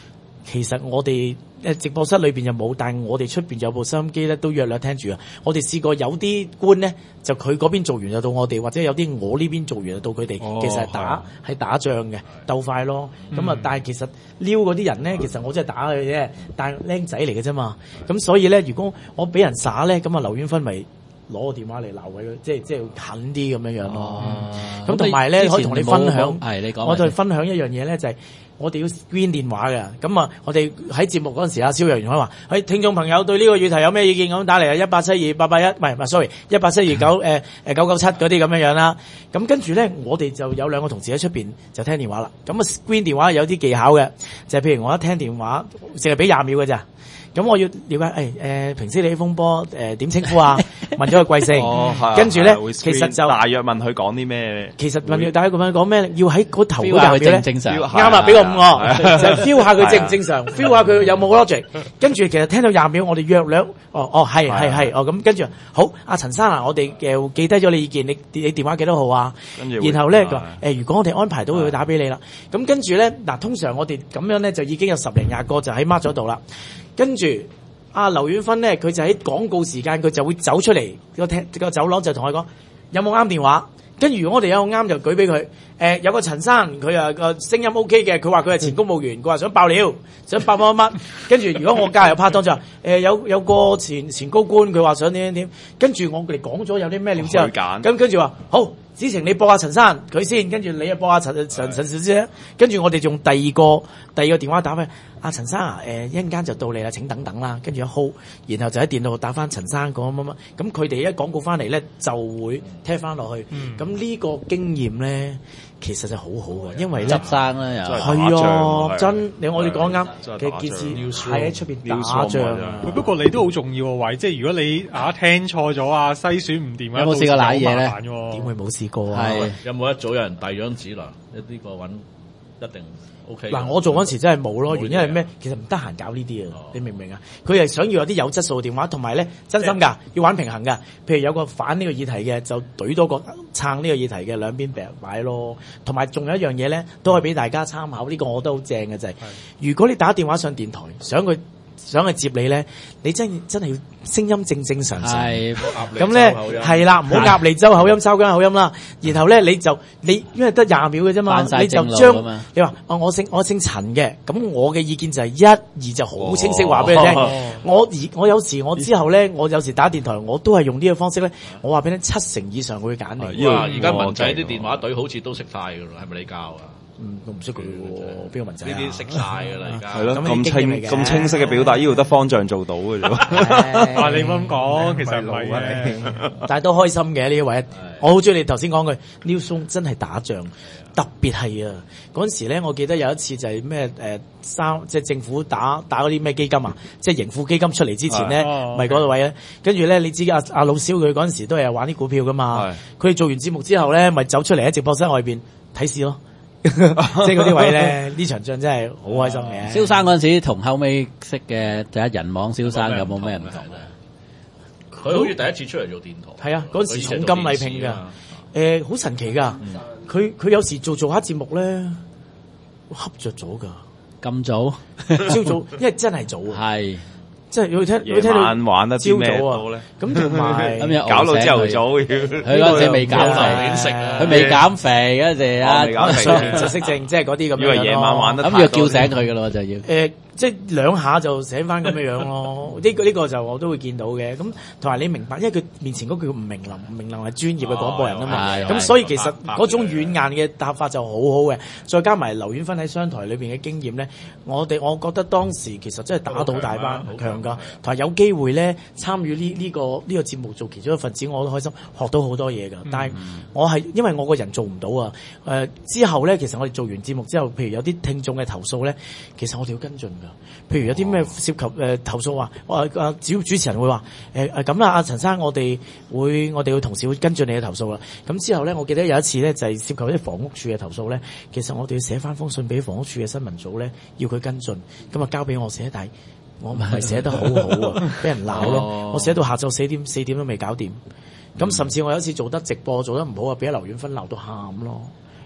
S5: 其實我哋直播室裏邊就冇，但係我哋出邊有部收音機咧，都約略聽住啊。我哋試過有啲官咧，就佢嗰邊做完就到我哋，或者有啲我呢邊做完就到佢哋。其實係打仗嘅，鬥快咯。咁啊，但係其實撩嗰啲人咧，其實我真係打佢啫，但係僆仔嚟嘅啫嘛。咁所以咧，如果我俾人耍咧，咁啊劉遠芬咪攞個電話嚟鬧佢，即係狠啲咁樣樣咯。咁同埋咧，可以同你分享，我哋分享一樣嘢咧，就係我哋要 screen 電話嘅。咁啊，我哋喺節目嗰陣時，阿蕭若元可以話：，喺聽眾朋友對呢個議題有咩意見咁打嚟啊，18728881，唔係 sorry，1872999997嗰啲咁樣樣啦。咁跟住咧，我哋就有兩個同事喺出邊就聽電話啦。咁啊 screen 電話有啲技巧嘅，就係譬如我一聽電話，淨係俾20秒嘅咋。咁我要了解，平時你啲風波點稱呼啊？問咗佢貴姓，跟住咧，其實就
S6: 大約問佢講啲咩？
S5: 其實問大約問佢講咩？要喺嗰頭嗰
S2: 廿秒咧，
S5: 啱啊！俾個5我，就 feel 下佢正唔正常，feel 下佢有冇 logic。跟住其實聽到20秒，我哋約略，係，咁跟住好，阿陳生啊，我哋記低咗你意見，你電話幾多號啊？然後咧佢話如果我哋安排到佢打俾你啦，咁跟住咧嗱，通常我哋咁樣咧就已經有10零20個就喺 mark 咗度啦。跟住阿劉遠芬咧，佢就喺廣告時間，佢就會走出嚟個走廊就同佢講有冇啱電話。跟住如果我哋有個啱就舉俾佢。有個陳生佢啊個聲音 OK 嘅，佢話佢係前公務員，佢話想爆料，想爆乜。跟住如果我加入拍檔就話有個前高官，佢話想點。跟住我哋講咗有啲咩料之後，咁跟住話好，子晴你播下陳生佢先，跟住你又播下陳小姐，跟住我哋用第二個電話打翻阿陳生啊，一陣間就到你啦，請等等啦。跟住一 hold， 然後就喺電腦打翻陳生講乜，咁佢哋一廣告翻嚟咧就會聽翻落去。咁呢個經驗咧其實就好好嘅，因為咧
S2: 執生啦又
S5: 係啊，真我哋講啱嘅件事係喺出邊打仗啊。
S4: 不過你都好重要嘅位，即係如果你聽錯咗啊，篩選唔掂啊，
S2: 有冇試過瀨嘢咧？
S5: 點會冇試過啊？
S3: 有冇一組有人遞張紙啦？呢個揾一定 OK。嗱，
S5: 我做嗰時真係冇咯，原因係咩？其實唔得閒搞呢啲啊，你明唔明啊？佢係想要有啲有質素嘅電話，同埋咧真心㗎，要玩平衡㗎。譬如有個反呢個議題嘅，就懟多個撐呢個議題嘅，兩邊擺咯。同埋仲有一樣嘢咧，都可以俾大家參考。呢個我都好正嘅就係，如果你打電話上電台，想去接你咧，你真係要聲音正常。咁咧係啦，唔好鴨脷洲口音、州間口音啦。然後咧你因為得20秒嘅啫嘛，你就將你話我姓陳嘅，咁我嘅意見就係1、2就好清晰話俾你聽。我有時我之後咧，我有時打電台我都係用呢個方式咧，我話俾你聽70%以上會揀你。
S3: 而家文仔啲電話隊好似都識晒㗎啦，係咪你教啊？
S5: 我唔識佢喎，邊個文仔
S3: 呢啲識晒㗎啦，而家
S6: 係咯，咁清晰嘅表達，呢度得方丈做到嘅啫。
S4: 你咁講，其實唔係嘅，
S5: 但係都開心嘅呢一位。我好中意你頭先講句 Newsroom 真係打仗，特別係啊嗰陣時咧，我記得有一次就係咩即係政府打嗰啲咩基金啊，即係盈富基金出嚟之前咧，咪嗰位咧，跟住咧你知阿老蕭佢嗰陣時都係玩啲股票噶嘛，佢哋做完節目之後咧，咪走出嚟喺直播室外邊睇市咯。即係嗰啲位咧，呢場仗真係好開心嘅。
S2: 蕭生嗰陣時同後尾識嘅第一人網蕭生有冇咩唔同？
S3: 佢好似第一次出嚟做電台。係
S5: 啊，嗰陣時重金禮聘㗎，好神奇㗎。佢有時做下節目咧，瞌着咗㗎。
S2: 咁早？
S5: 朝早，因為真係早啊。係。即係要聽
S6: 到玩得朝早啊！
S5: 咁同埋
S6: 搞到朝頭早，
S2: 佢嗰陣時未減肥，佢未減肥嗰陣時啊，
S5: 就識正，即係嗰啲咁樣。
S6: 以為夜晚玩得，
S2: 咁要叫醒佢㗎咯，就要。
S5: 即係2下就醒翻咁樣樣咯，呢個就我都會見到嘅。咁同埋你明白，因為佢面前嗰個叫吳明林係專業嘅廣播人啊嘛。咁所以其實嗰種軟硬嘅答法就好好嘅。再加埋劉遠芬喺商台裏邊嘅經驗咧，我覺得當時其實真係打倒大班強㗎。同埋有機會咧參與呢個節目做其中一份子，我都開心，學到好多嘢㗎。但係我係因為我個人做唔到啊。之後咧，其實我哋做完節目之後，譬如有啲聽眾嘅投訴咧，其實我哋要跟進㗎。譬如有啲咩涉及投訴話，主持人會話咁啦，阿陳生，我哋嘅同事會跟進你嘅投訴啦。咁之後咧，我記得有一次咧就係涉及啲房屋處嘅投訴咧，其實我哋要寫翻封信俾房屋處嘅新聞組咧，要佢跟進，咁啊交俾我寫，但係我唔係寫得好好啊，俾人鬧咯。我寫到下晝4點都未搞掂。咁甚至我有一次做得直播做得唔好啊，俾阿劉遠芬鬧到喊咯。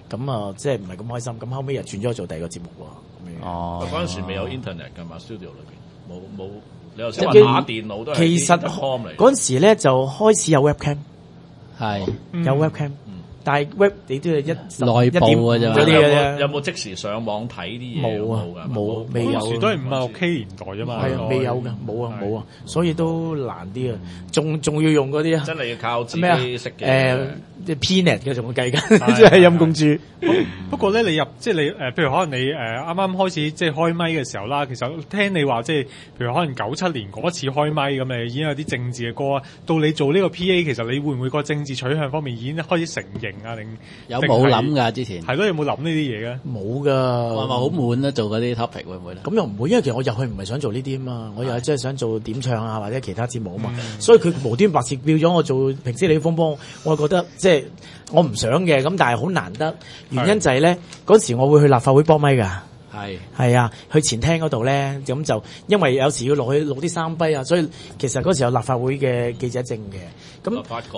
S5: 咁啊即係唔係咁開心，咁後尾又轉咗做第二個節目喎。
S2: 哦，
S3: 嗰陣時未有 internet 㗎嘛 ，studio 裏邊冇，你又先話
S5: 即係
S3: 打電腦都係
S5: 其實
S3: 嚟。
S5: 嗰陣時咧就開始有 webcam，
S2: 係
S5: 有 webcam。但係 web 你都係
S2: 內部嘅啫嘛
S5: 嗰啲嘅啫。
S3: 有冇即時上網睇啲嘢？
S5: 冇啊，冇未有。
S4: 嗰時都係56K 年代啫嘛。
S5: 係啊，未有㗎，冇啊，所以都難啲啊。仲要用嗰啲啊，
S3: 真係要靠自己識
S5: 嘅。
S3: 即係
S5: Pnet 嘅仲計緊，即係陰公豬。
S4: 不過咧，你入即係你譬如可能你啱啱開始即係開咪嘅時候啦，其實聽你話即係譬如可能97年嗰一次開咪咁，已經有啲政治嘅歌啊。到你做呢個 PA，其實你會唔會個政治取向方面已經開始成型啊？定
S2: 有冇諗㗎之前？
S4: 係咯，有冇諗呢啲嘢嘅？
S5: 冇㗎。
S2: 話好悶啊，做嗰啲 topic 會唔會咧？
S5: 咁又唔會，因為其實我入去唔係想做呢啲啊嘛，我又係真係想做點唱啊或者其他節目啊嘛，所以佢無端白事叫咗我做平時你風波，我覺得即係我唔想嘅，咁但係好難得，原因就係咧嗰時我會去立法會幫咪㗎。係啊，去前廳嗰度咧，咁就因為有時要落去錄啲三批啊，所以其實嗰時有立法會嘅記者證嘅。咁立法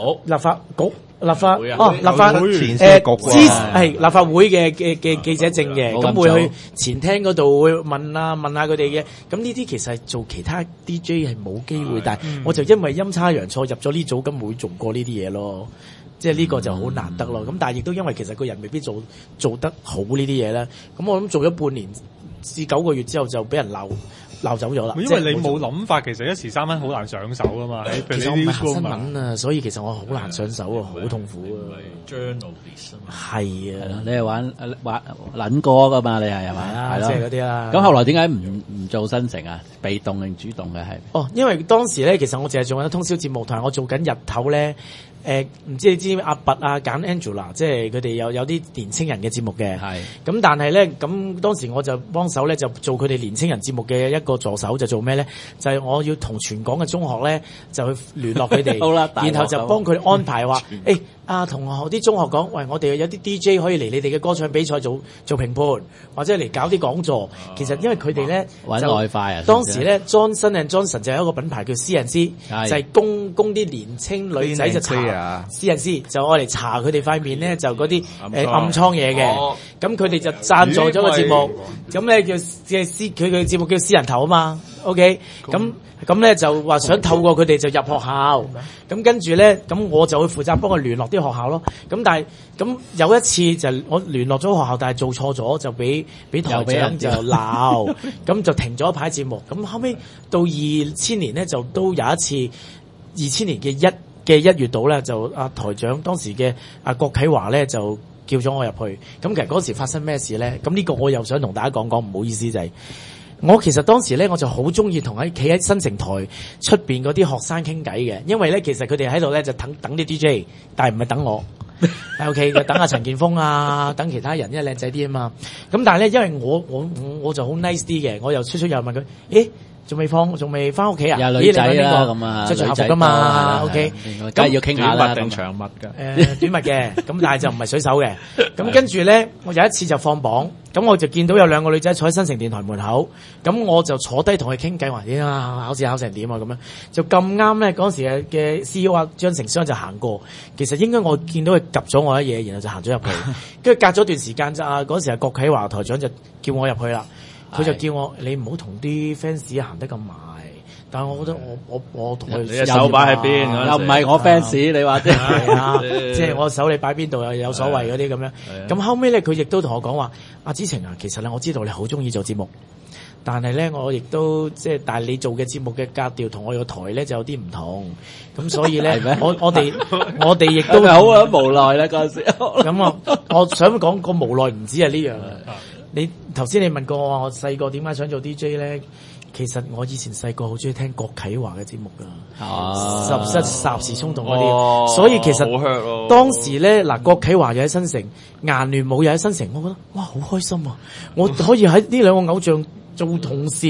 S5: 會嘅記者證嘅，咁會去前廳嗰度會問下佢哋嘅。咁呢啲其實做其他 DJ 係冇機會，但係我就因為陰差陽錯入咗呢組，咁會做過呢啲嘢咯。即係呢個就好難得咯，咁但係亦都因為其實個人未必做得好呢啲嘢咧，咁我諗做咗半年至9個月之後就俾人鬧走咗啦。
S4: 因為你冇諗法，其實一時三刻好難上手噶嘛。
S5: 其實我唔係行新聞啊，所以其實我好難上手啊，好痛苦啊。
S3: journalist 啊嘛，
S5: 係啊，
S2: 你係玩撚歌噶嘛？你係咪？係咯，
S5: 即係嗰啲啦。
S2: 咁後來點解唔做新城啊？被動定主動嘅係？
S5: 哦，因為當時咧，其實我淨係做緊通宵節目，同埋我做緊日頭咧。唔知你知阿拔啊揀 Angela， 即係佢哋有啲年青人嘅節目嘅。係。咁但係咧，咁當時我就幫手咧，就做佢哋年青人節目嘅一個助手，就做咩咧？就係我要同全港嘅中學咧，就去聯絡佢哋。好啦，然後就幫佢安排話，同學啲中學講，喂，我哋有啲 DJ 可以嚟你哋嘅歌唱比賽做評判，或者嚟搞啲講座。其實因為佢哋咧
S2: 揾外快啊。
S5: 當時咧 Johnson & Johnson 就有一個品牌叫 C&C， 就係供啲年青女仔就搽 C&C， 就愛嚟搽佢哋塊面咧就嗰啲暗瘡嘢嘅。咁佢哋就贊助咗個節目，咁咧佢嘅節目叫私人頭啊嘛。OK， 咁咧就話想透過佢哋就入學校，咁跟住咧咁我就會負責幫佢聯絡啲學校咯。咁但係咁有一次就我聯絡咗學校，但係做錯咗就俾台長就鬧，咁就停咗一排節目。咁後尾到2000年咧就都有一次2000年嘅1月度咧就台長當時嘅郭啟華咧就叫咗我入去。咁其實嗰時發生咩事咧？咁呢個我又想同大家講，唔好意思就係。我其實當時咧，我就好中意同企喺新城台出邊嗰啲學生傾偈嘅，因為咧其實佢哋喺度咧就等啲 DJ， 但係唔係等我，OK 就等阿陳建鋒啊，等其他人，因為靚仔啲啊嘛。咁但係咧，因為我就好 nice 啲嘅，我又出又問佢，仲未翻屋企啊？
S2: 有女仔啦，咁啊，
S5: 着住校服噶嘛 ，OK，
S2: 梗係要傾下啦。
S3: 短襪定長襪㗎？
S5: 短襪嘅，咁但係就唔係水手嘅。咁跟住咧，我有一次就放榜，咁我就見到有2個女仔坐喺新城電台門口，咁我就坐低同佢傾偈，話點啊，考試考成點啊咁樣。就咁啱咧，嗰時嘅 CEO 張成商就行過，其實應該我見到佢及咗我一嘢，然後就行咗入去。跟住隔咗段時間就嗰時郭啟華台長就叫我入去啦。佢就叫我你唔好同啲 fans 行得咁埋，但係我覺得我同佢
S3: 你嘅手擺喺邊？
S2: 又唔係我 fans，你話啫，
S5: 即係我手你擺邊度有所謂嗰啲咁樣。咁後尾咧，佢亦都同我講話，阿子晴啊，其實咧我知道你好中意做節目，但係咧我亦都但係你做嘅節目嘅格調同我個台咧就有啲唔同，咁所以咧我哋亦都
S2: 好無奈啦嗰陣時。
S5: 咁我想講個無奈唔止係呢樣啊。你頭先你問過我細個點解想做 DJ 咧？其實我以前細個好中意聽郭啟華嘅節目㗎，霎時衝動嗰啲，所以其實當時咧郭啟華又喺新城，顏聯武又喺新城，我覺得哇好開心啊！我可以喺呢2個偶像做同事，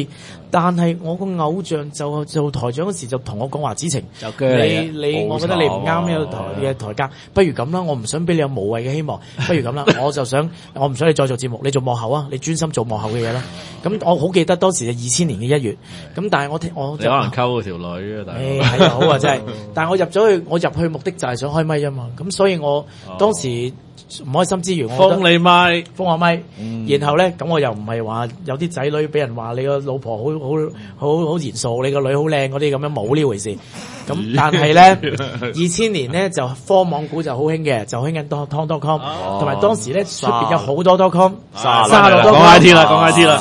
S5: 但係我個偶像就做台長嗰時就同我講話，子晴，
S2: 就鋸
S5: 你，我覺得你唔啱呢個台階，不如咁啦，我唔想俾你有無謂嘅希望，不如咁啦，我唔想你再做節目，你做幕後啊，你專心做幕後嘅嘢啦。咁我好記得當時係2000年嘅1月，咁但係我
S3: 你可能溝條女啊，大佬。
S5: 係好啊，真係。但係我入去目的就係想開咪啊嘛，咁所以我當時唔開心之餘，
S3: 封你咪，
S5: 封我咪，然後咧咁我又唔係話有啲仔女俾人話你個老婆好嚴肅，你個女好靚嗰啲咁樣，冇呢回事。咁但係咧2000年咧就科網股就好興嘅，就興緊tom.com，同埋當時咧出邊有好多 .com，
S3: 講 IT 啦，講 IT 啦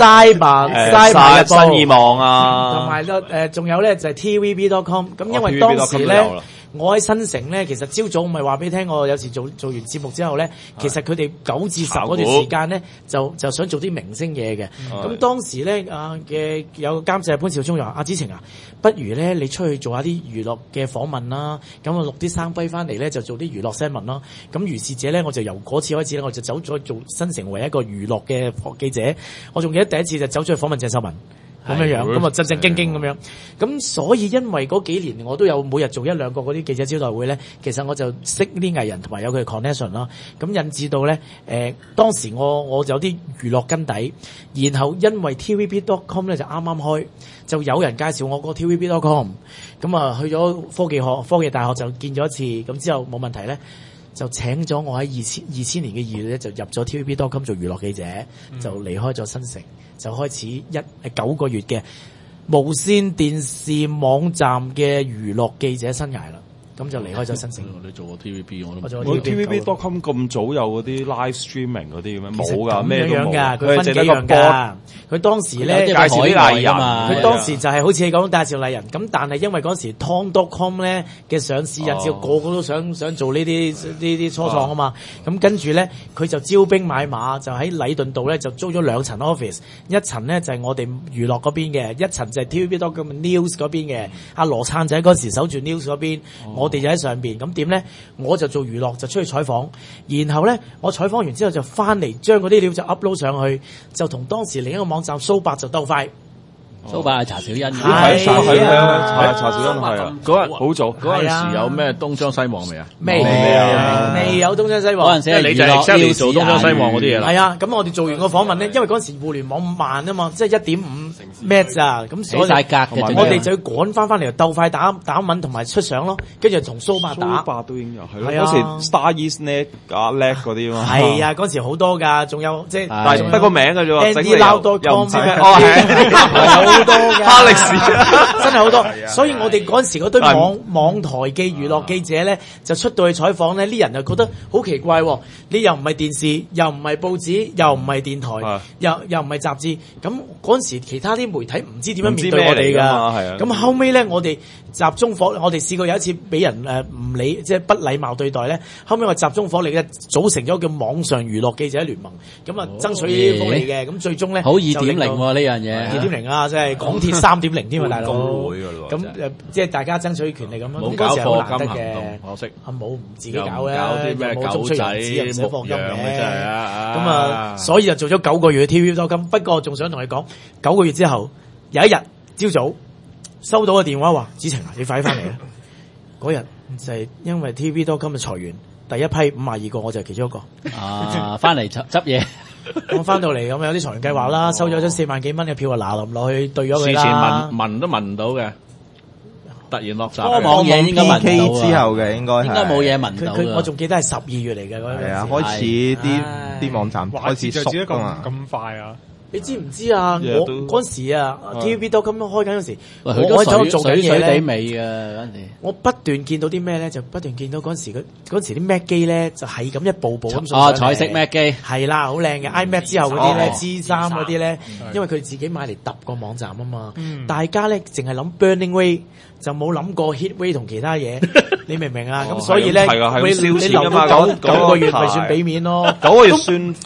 S5: ，cyber
S6: 新意網啊，
S5: 同埋仲有咧就係 tvb.com。咁因為當時咧。我喺新城咧，其實朝早唔係話俾你聽，我有時做完節目之後咧，其實佢哋9至10嗰段時間咧，就想做啲明星嘢嘅。咁當時咧嘅有個監製潘兆聰就話：阿子晴啊，不如咧你出去做下啲娛樂嘅訪問啦，咁我錄啲生輝翻嚟咧就做啲娛樂新聞啦。咁如是者咧，我就由嗰次開始咧，我就走咗做新城為一個娛樂嘅記者。我仲記得第一次就走出去訪問鄭秀文。咁樣，咁啊正正經經咁樣，咁所以因為嗰幾年我都有每日做1-2個嗰啲記者招待會咧，其實我就識啲藝人同埋有佢嘅 connection 啦，咁引致到咧當時我有啲娛樂根底，然後因為 tvb.com 咧就啱啱開，就有人介紹我個 tvb.com， 咁啊去咗科技大學就見咗一次，咁之後冇問題咧。就請咗我喺2000年嘅2月咧，就入咗 tvb.com 做娛樂記者，就離開咗新城，就開始9個月嘅無線電視網站嘅娛樂記者生涯啦。咁就離開咗新城。
S3: 你做過 TVB 我都
S6: 冇。TVB.com 咁早有嗰啲 live streaming 嗰啲咩？冇㗎，咩都冇。
S5: 佢分幾樣㗎。佢當時咧
S6: 介紹啲藝人嘛。
S5: 佢當時就係好似你講介紹藝人，咁但係因為嗰時 tom.com 咧嘅上市引致個個都想做呢啲初創啊嘛。咁跟住咧，佢就招兵買馬，就喺禮頓道咧就租咗2層 office， 一層咧就係我哋娛樂嗰邊嘅，一層就係 TVB.com news 嗰邊嘅。阿羅燦仔嗰時守住 news 嗰邊，我哋就喺上邊，咁點咧？我就做娛樂，就出去採訪，然後咧我採訪完之後就翻嚟將嗰啲料就 upload 上去，就同當時另一個網站蘇伯就鬥快。
S2: 蘇伯係查小欣，
S6: 係查小欣係啊，
S3: 嗰日
S6: 好早，
S3: 嗰陣時有咩東張西望未啊？
S5: 未有東張西望。
S2: 嗰陣時
S3: 你就係 exactly 做東張西望嗰啲嘢啦。
S5: 係啊，咁我哋做完個訪問咧，因為嗰陣時互聯網慢啊嘛，即係1.5 Mbps 啊，咁所以
S2: 死晒格嘅，
S5: 我哋就要趕翻嚟鬥快打文同埋出相咯，跟住同蘇伯打。
S6: 蘇伯都已經有係咯，嗰時 Star East Net 叻嗰啲嘛。
S5: 係啊，嗰時好多㗎，仲有即係
S6: 但係得個名㗎啫喎，整
S5: 嚟又唔知咩。好多嘅
S6: 哈歷史
S5: 真係好多，所以我哋嗰陣時嗰堆網台嘅娛樂記者咧，就出到去採訪咧，啲人就覺得好奇怪喎，你又唔係電視，又唔係報紙，又唔係電台，又唔係雜誌，咁嗰陣時其他啲媒體唔知點樣面對我哋㗎，咁後尾咧我哋集中火力，我哋試過有一次俾人唔理，即係不禮貌對待咧，後尾我集中火力咧組成咗叫網上娛樂記者聯盟，咁啊爭取呢啲福利嘅，咁最終咧
S2: 好2.0喎呢樣嘢
S5: ，2.0啊，即係港鐵3.0添啊，大佬。
S6: 工會㗎咯，
S5: 咁即係大家爭取權利咁樣。
S3: 冇搞課金行
S5: 嘅，
S3: 可惜。
S5: 冇唔自己搞嘅，
S3: 搞啲咩狗仔
S5: 唔使放金嘅，
S3: 真係啊！
S5: 咁啊，所以就做咗9個月嘅 TVB.com。不過仲想同你講，9個月之後有一日朝早收到個電話話：子晴啊，你快啲翻嚟啦！嗰日就係因為 TVB.com 嘅裁員，第一批52個，我就係其中一個。
S2: 翻嚟執嘢。
S5: 我翻到嚟咁有啲裁員計劃啦，收咗張4萬幾蚊嘅票啊，嗱臨落去對咗佢啦。
S3: 事前聞都聞唔到嘅，突然落閘。
S2: 科網嘢應該聞到
S7: 之後嘅應該
S2: 冇嘢聞到。
S5: 我仲記得係12月嚟嘅嗰陣時。係
S7: 啊，開始啲網站開始縮
S4: 咁快啊！
S5: 你知唔知啊？我嗰陣時啊 ，TVB.com 開緊嗰時，我
S2: 喺度做緊嘢咧。
S5: 我不斷見到啲咩咧，就不斷見到嗰陣時啲 Mac 機咧，就係咁一步步咁上。
S2: 彩色 Mac 機
S5: 係啦，好靚嘅 iMac 之後嗰啲咧，G3嗰啲咧，因為佢自己買嚟揼個網站啊嘛。大家咧淨係諗 Burning Way，就冇諗過 Hitway 同其他嘢。你明唔明啊？咁所以咧，你留到9個月咪算俾面咯。
S6: 9個月算。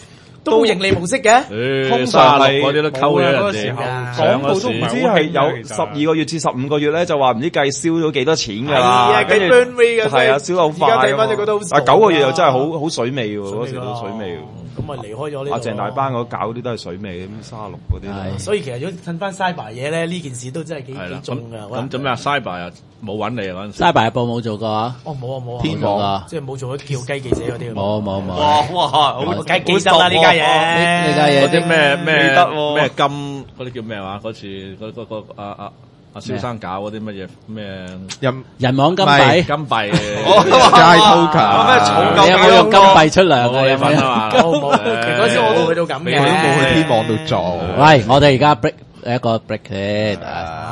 S5: 都冇盈利模式嘅。
S6: 通常係
S3: 嗰啲都溝咗人哋
S4: 嗰個時候
S3: 上咗市
S4: 廣告都唔係
S6: 唔知係有12個月至15個月咧，就話唔知計燒咗幾多錢㗎
S5: 係啊
S6: 啦，跟住
S5: 計 burn rate 㗎
S6: 係啊，燒得好快
S5: 而家睇返就覺得好傻
S6: 啊9個月又真係好水味喎，嗰時都水味喎。
S5: 咁咪離開咗呢度。
S6: 阿鄭大班嗰搞嗰啲都係水味，咁36嗰啲都係。
S5: 所以其實如果趁翻 Cyber 嘢咧，呢件事都真係幾
S3: 係啦，
S5: 重㗎。
S3: 咁做咩啊？Cyber 又冇揾你啊嗰陣時。
S2: Cyber 日報冇做過啊？
S5: 哦，冇啊冇啊，
S7: 天
S2: 網啊
S5: 即係冇做咗叫雞記者嗰啲。
S2: 冇。
S6: 哇！
S5: 我梗係記得啦呢家嘢。
S2: 呢家嘢
S3: 嗰啲咩
S6: 記得喎
S3: 咩金嗰啲叫咩話？嗰次嗰阿蕭生搞嗰啲乜嘢咩
S2: 人網金
S7: 咪
S2: 幣，
S3: 金幣
S7: 街 token
S6: 咩草
S2: 你有冇用金幣出糧
S3: 冇你份啊嘛？
S5: 冇，其實嗰時我都去到咁嘅。
S7: 你都冇去天網度做。
S2: 喂，我哋而家 break 一個 break 先。